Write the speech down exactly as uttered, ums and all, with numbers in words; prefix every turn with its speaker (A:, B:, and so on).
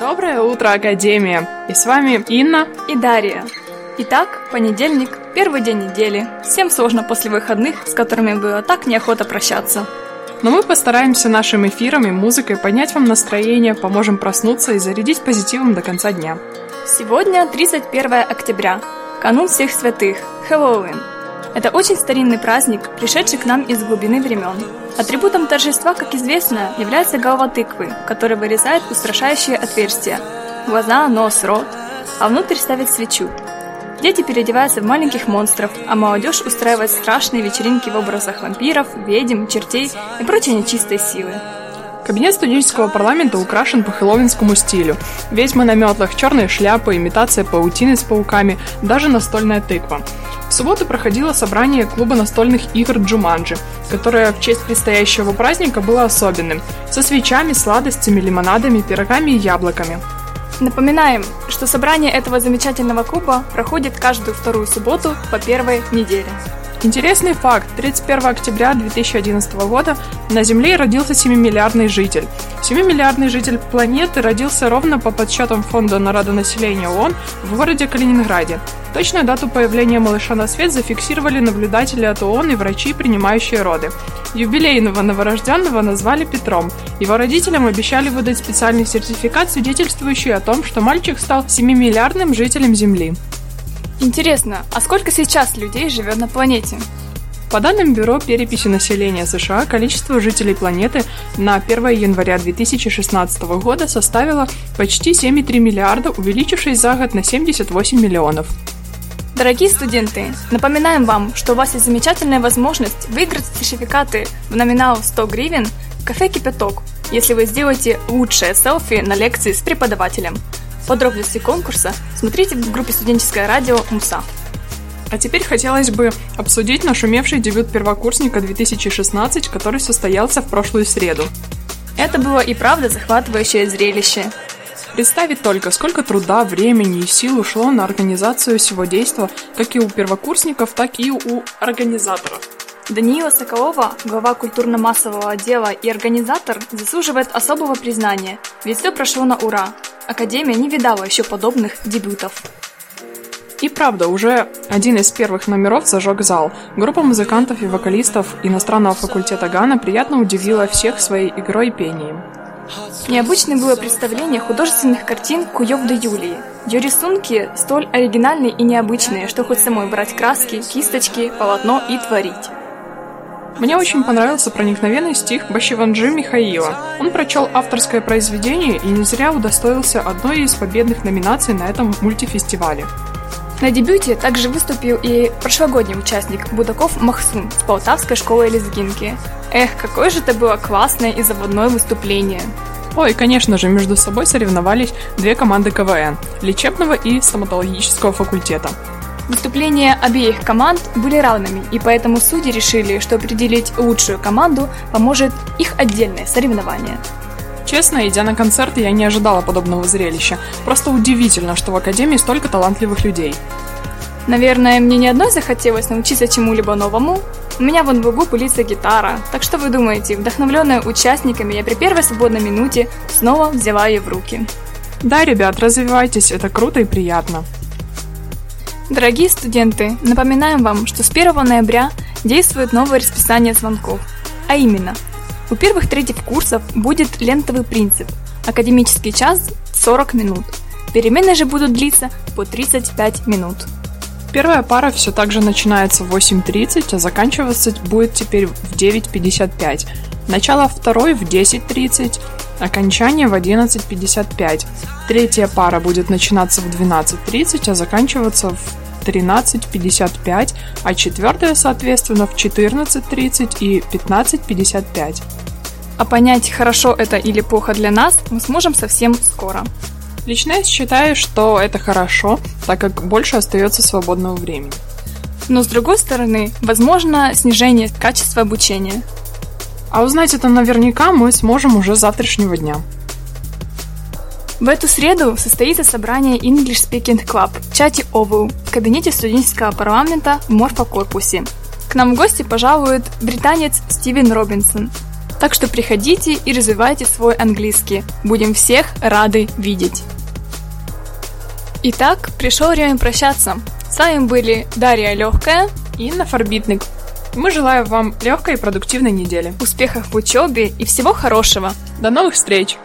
A: Доброе утро, Академия! И с вами Инна
B: и Дарья. Итак, понедельник, первый день недели. Всем сложно после выходных, с которыми было так неохота прощаться.
A: Но мы постараемся нашим эфиром и музыкой поднять вам настроение, поможем проснуться и зарядить позитивом до конца дня.
B: Сегодня тридцать первое октября, канун всех святых, Хэллоуин. Это очень старинный праздник, пришедший к нам из глубины времен. Атрибутом торжества, как известно, является голова тыквы, которая вырезает устрашающие отверстия – глаза, нос, рот, а внутрь ставят свечу. Дети переодеваются в маленьких монстров, а молодежь устраивает страшные вечеринки в образах вампиров, ведьм, чертей и прочей нечистой силы.
A: Кабинет студенческого парламента украшен по хэллоуинскому стилю. Ведьмы на метлах, черные шляпы, имитация паутины с пауками, даже настольная тыква. В субботу проходило собрание клуба настольных игр Джуманджи, которое в честь предстоящего праздника было особенным, со свечами, сладостями, лимонадами, пирогами и яблоками.
B: Напоминаем, что собрание этого замечательного клуба проходит каждую вторую субботу по первой неделе.
A: Интересный факт. тридцать первого октября две тысячи одиннадцатого года на Земле родился семимиллиардный житель. семимиллиардный житель планеты родился ровно по подсчетам Фонда народонаселения ООН в городе Калининграде. Точную дату появления малыша на свет зафиксировали наблюдатели от ООН и врачи, принимающие роды. Юбилейного новорожденного назвали Петром. Его родителям обещали выдать специальный сертификат, свидетельствующий о том, что мальчик стал семимиллиардным жителем Земли.
B: Интересно, а сколько сейчас людей живет на планете?
A: По данным Бюро переписи населения США, количество жителей планеты на первое января две тысячи шестнадцатого года составило почти семь целых три миллиарда, увеличившись за год на семьдесят восемь миллионов.
B: Дорогие студенты, напоминаем вам, что у вас есть замечательная возможность выиграть сертификаты в номинал сто гривен в кафе «Кипяток», если вы сделаете лучшее селфи на лекции с преподавателем. Подробности конкурса смотрите в группе «Студенческое радио МУСА».
A: А теперь хотелось бы обсудить нашумевший дебют первокурсника две тысячи шестнадцать, который состоялся в прошлую среду.
B: Это было и правда захватывающее зрелище.
A: Представить только, сколько труда, времени и сил ушло на организацию всего действа, как и у первокурсников, так и у организаторов.
B: Даниила Соколова, глава культурно-массового отдела и организатор, заслуживает особого признания, ведь все прошло на ура. Академия не видала еще подобных дебютов.
A: И правда, уже один из первых номеров зажег зал. Группа музыкантов и вокалистов иностранного факультета ГАНа приятно удивила всех своей игрой и пением.
B: Необычным было представление художественных картин Куёв де Юлии. Ее рисунки столь оригинальные и необычные, что хоть самой брать краски, кисточки, полотно и творить.
A: Мне очень понравился проникновенный стих Башиванджи Михаила. Он прочел авторское произведение и не зря удостоился одной из победных номинаций на этом мультифестивале.
B: На дебюте также выступил и прошлогодний участник Будаков Махсун с Полтавской школы лезгинки. Эх, какое же это было классное и заводное выступление!
A: Ой, конечно же, между собой соревновались две команды КВН – лечебного и стоматологического факультета.
B: Выступления обеих команд были равными, и поэтому судьи решили, что определить лучшую команду поможет их отдельное соревнование.
A: Честно, идя на концерт, я не ожидала подобного зрелища. Просто удивительно, что в Академии столько талантливых людей.
B: Наверное, мне не одной захотелось научиться чему-либо новому. У меня вон в углу пылится гитара, так что вы думаете, вдохновленная участниками, я при первой свободной минуте снова взяла ее в руки.
A: Да, ребят, развивайтесь, это круто и приятно.
B: Дорогие студенты, напоминаем вам, что с первого ноября действует новое расписание звонков, а именно – у первых третьих курсов будет лентовый принцип. Академический час – сорок минут. Перемены же будут длиться по тридцать пять минут.
A: Первая пара все так же начинается в восемь тридцать, а заканчиваться будет теперь в девять пятьдесят пять. Начало второй в десять тридцать, окончание в одиннадцать пятьдесят пять. Третья пара будет начинаться в двенадцать тридцать, а заканчиваться в тринадцать пятьдесят пять, а четвертая, соответственно, в четырнадцать тридцать и пятнадцать пятьдесят пять.
B: А понять, хорошо это или плохо для нас, мы сможем совсем скоро.
A: Лично я считаю, что это хорошо, так как больше остается свободного времени.
B: Но с другой стороны, возможно снижение качества обучения.
A: А узнать это наверняка мы сможем уже с завтрашнего дня.
B: В эту среду состоится собрание English Speaking Club в чате Ову в кабинете студенческого парламента в морфокорпусе. К нам в гости пожалует британец Стивен Робинсон. Так что приходите и развивайте свой английский. Будем всех рады видеть. Итак, пришло время прощаться. С вами были Дарья Легкая
A: и Инна Фарбитник. Мы желаем вам легкой и продуктивной недели.
B: Успехов в учебе и всего хорошего.
A: До новых встреч!